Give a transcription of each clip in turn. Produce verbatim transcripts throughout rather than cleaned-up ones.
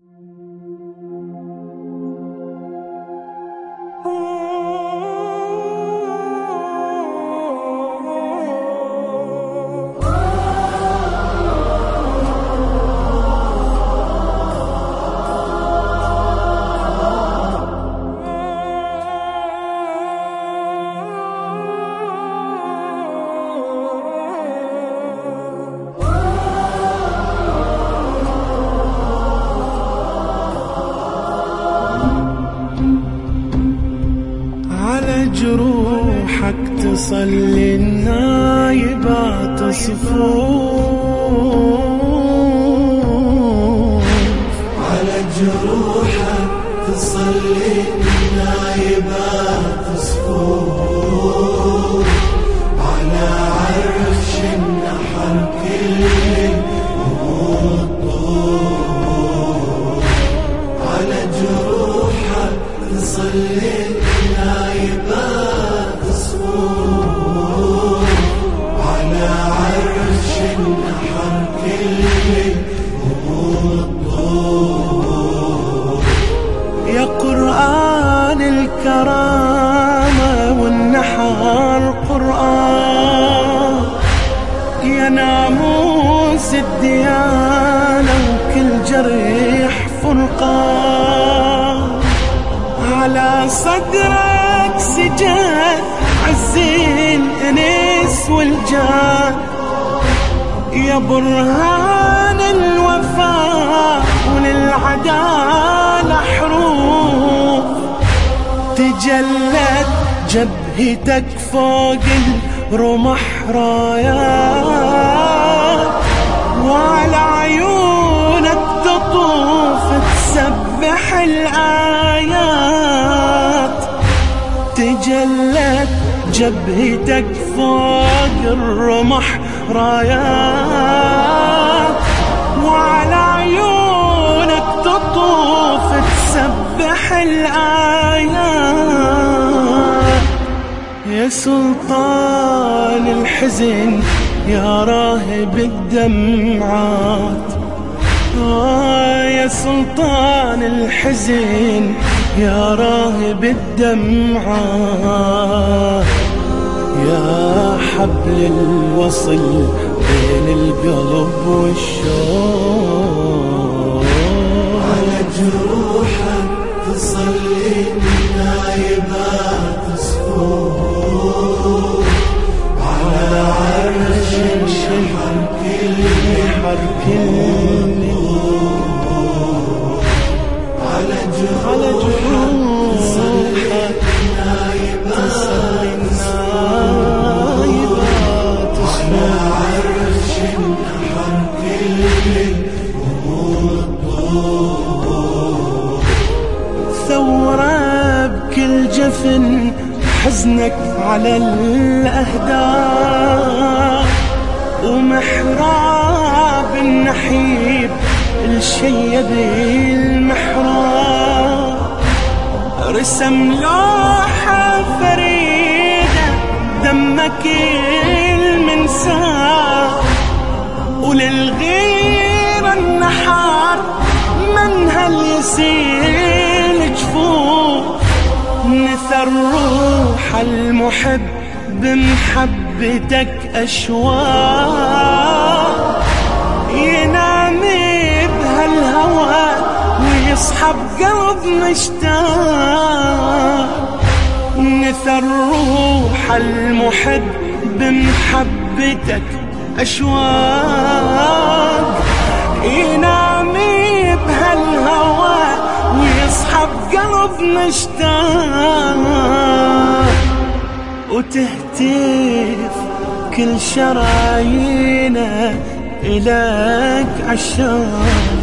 جروحك تصلي النايبات صفوف، على جروحك تصلي النايبات صفوف، على عرش النحر كل الطوف، على جروحك تصلي النايبات صفوف، على عرش النحر كل الطوف. يا قرآن الكرامة والنحر قرآن، يا ناموس الديانة وكل جريح فرقان، على صدرك سجاد عزين انس والجان، يا برهان الوفاء وللعدالة حروف، تجلت جبهتك فوق الرمح رايات، وعلى عيونك تطوف تسبح الآيات، تجلت جبهتك فوق الرمح رايات، وعلى عيونك تطوف تسبح الآيات. يا سلطان الحزن يا راهب الدمعات، آه يا سلطان الحزن يا راهب الدمعات، يا حبل الوصل بين القلب والشوق، على جروحك تصلي النايبات صفوف، على عرش النحر كل على جروحك تصلي النايبات صفوف، على عرش النحر كل ثورة بكل جفن حزنك على الأهداف، ومحراب النحيب الشيب المحراب، رسم لوحة فريدة دمك المنساه، وللغيرة النحار منها اليسيل جفوف، نثر روح المحب بمحبتك أشواق، ينام بهالهوى ويصحى بقلب مشتاق، نثر روح المحب بمحبتك أشواق، ينام بهالهوى ويصحى بقلب مشتاق، وتهتف كل شرايينه إليك عشاق،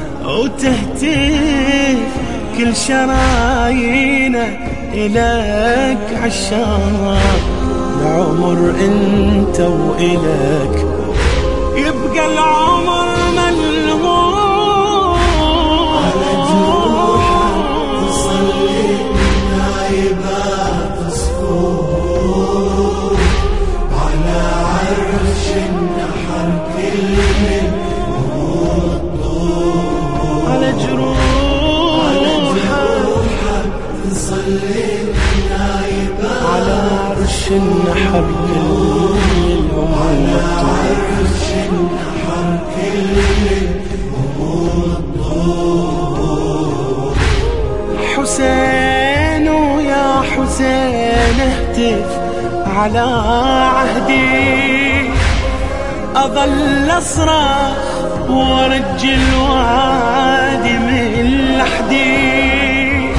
وتهتف كل شرايينه إليك عشاق، العمر انت وإلك يبقى العمر ملهوف، على جروحك تصلي النايبات صفوف، على عرش النحر كل الطوف، على جروحك تصلي نايبة على عرش النحر كل الهموم عرش النحر كل الهموم. حسين ويا حسين اهتف على عهدي، أظل أصرخ ورج الوادي من لحدي،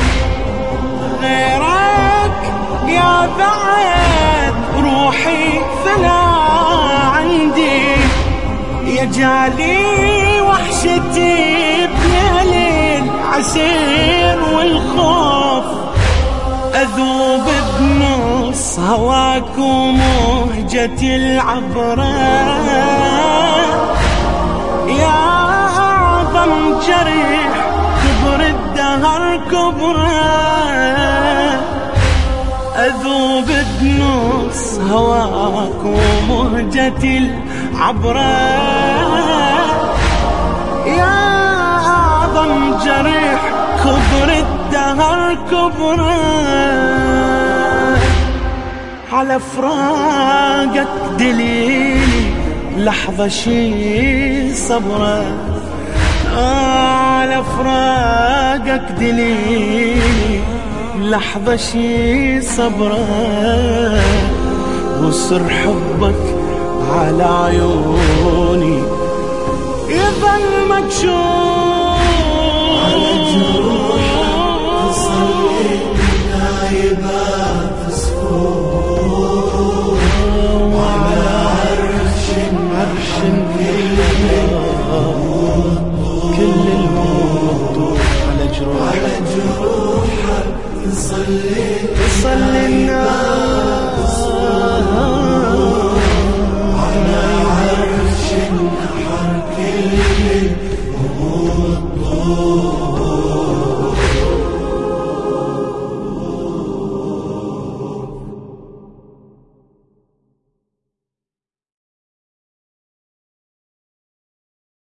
غيرك يا بعد روحي فلا عندي، يا جالي وحشتي بليل عسير والخوف، أذوب بنص هواك ومهجتي العبرة، يا أعظم جريح كبر الدهر كبره، أذوب بنص هواك ومهجتي العبرة، يا أعظم جريح كبر الدهر كبره، على فراقك دليلي لحظة شي صبره، على فراقك دليلي لحظة شي صبره، وسر حبك على عيوني يظل مكشوف، على جروحك تصلي نايبة تصفور، وعلى عرش كل الهموم على جروحك على جروحك تصلي